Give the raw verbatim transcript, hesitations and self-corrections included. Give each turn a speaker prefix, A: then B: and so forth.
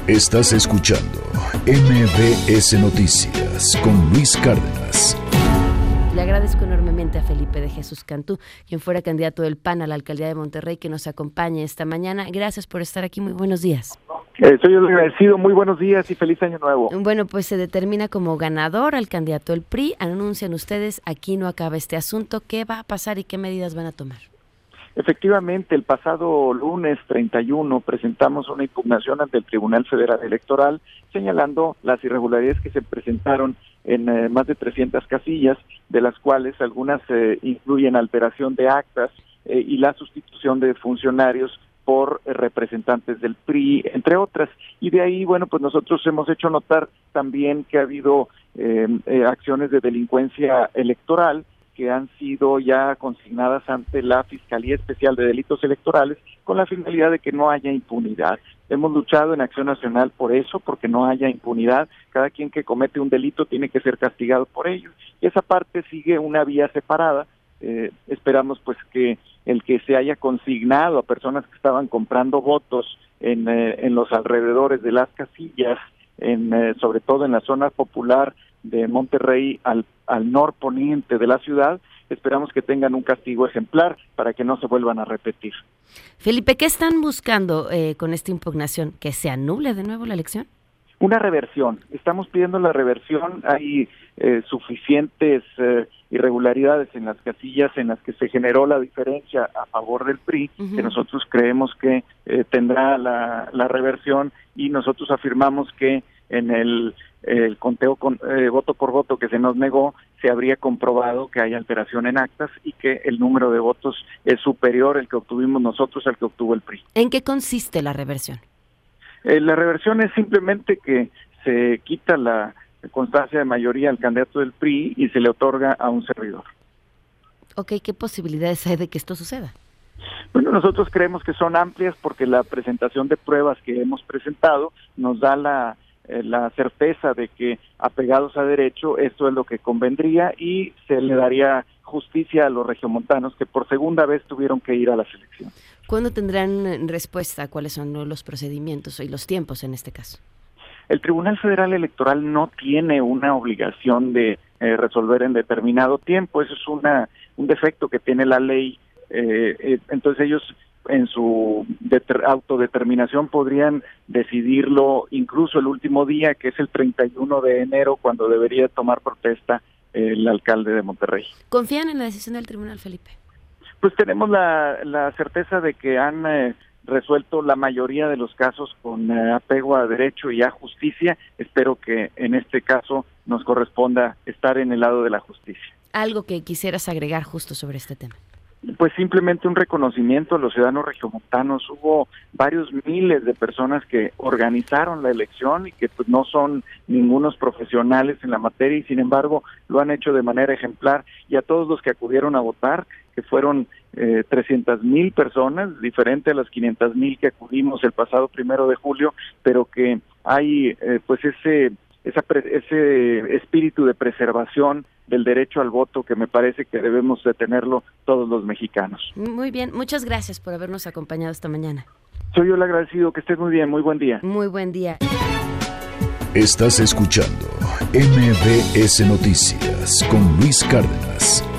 A: Estás escuchando M B S Noticias con Luis Cárdenas.
B: Le agradezco enormemente a Felipe de Jesús Cantú, quien fuera candidato del P A N a la alcaldía de Monterrey, que nos acompañe esta mañana. Gracias por estar aquí. Muy buenos días.
C: Eh, soy el agradecido. Muy buenos días y feliz año nuevo.
B: Bueno, pues se determina como ganador al candidato del P R I. Anuncian ustedes, aquí no acaba este asunto. ¿Qué va a pasar y qué medidas van a tomar?
C: Efectivamente, el pasado lunes treinta y uno presentamos una impugnación ante el Tribunal Federal Electoral señalando las irregularidades que se presentaron en eh, más de trescientas casillas, de las cuales algunas eh, incluyen alteración de actas eh, y la sustitución de funcionarios por eh, representantes del P R I, entre otras. Y de ahí, bueno, pues nosotros hemos hecho notar también que ha habido eh, eh, acciones de delincuencia electoral que han sido ya consignadas ante la Fiscalía Especial de Delitos Electorales con la finalidad de que no haya impunidad. Hemos luchado en Acción Nacional por eso, porque no haya impunidad. Cada quien que comete un delito tiene que ser castigado por ello. Y esa parte sigue una vía separada. Eh, esperamos pues que el que se haya consignado a personas que estaban comprando votos en, eh, en los alrededores de las casillas, en, eh, sobre todo en la zona popular de Monterrey al, al norponiente de la ciudad, esperamos que tengan un castigo ejemplar para que no se vuelvan a repetir.
B: Felipe, ¿qué están buscando eh, con esta impugnación? ¿Que se anule de nuevo la elección?
C: Una reversión. Estamos pidiendo la reversión. Hay eh, suficientes eh, irregularidades en las casillas en las que se generó la diferencia a favor del P R I, uh-huh. que nosotros creemos que eh, tendrá la, la reversión, y nosotros afirmamos que en el, el conteo con, eh, voto por voto que se nos negó, se habría comprobado que hay alteración en actas y que el número de votos es superior el que obtuvimos nosotros al que obtuvo el P R I.
B: ¿En qué consiste la reversión?
C: Eh, la reversión es simplemente que se quita la constancia de mayoría al candidato del P R I y se le otorga a un servidor.
B: Ok, ¿qué posibilidades hay de que esto suceda?
C: Bueno, nosotros creemos que son amplias porque la presentación de pruebas que hemos presentado nos da la, eh, la certeza de que, apegados a derecho, esto es lo que convendría y se le daría justicia a los regiomontanos que por segunda vez tuvieron que ir a las elecciones.
B: ¿Cuándo tendrán respuesta? ¿Cuáles son los procedimientos y los tiempos en este caso?
C: El Tribunal Federal Electoral no tiene una obligación de eh, resolver en determinado tiempo. Eso es una un defecto que tiene la ley. Eh, eh, entonces ellos en su deter- autodeterminación podrían decidirlo incluso el último día, que es el treinta y uno de enero, cuando debería tomar protesta eh, el alcalde de Monterrey.
B: ¿Confían en la decisión del tribunal, Felipe?
C: Pues tenemos la, la certeza de que han eh, resuelto la mayoría de los casos con eh, apego a derecho y a justicia. Espero que en este caso nos corresponda estar en el lado de la justicia.
B: ¿Algo que quisieras agregar justo sobre este tema?
C: Pues simplemente un reconocimiento a los ciudadanos regiomontanos. Hubo varios miles de personas que organizaron la elección y que pues, no son ningunos profesionales en la materia y sin embargo lo han hecho de manera ejemplar, y a todos los que acudieron a votar, que fueron eh, trescientas mil personas, diferente a las quinientas mil que acudimos el pasado primero de julio, pero que hay eh, pues ese esa pre- ese espíritu de preservación del derecho al voto que me parece que debemos de tenerlo todos los mexicanos.
B: Muy bien, muchas gracias por habernos acompañado esta mañana.
C: Soy yo el agradecido, que estés muy bien, muy buen día.
B: Muy buen día.
A: Estás escuchando M B S Noticias con Luis Cárdenas.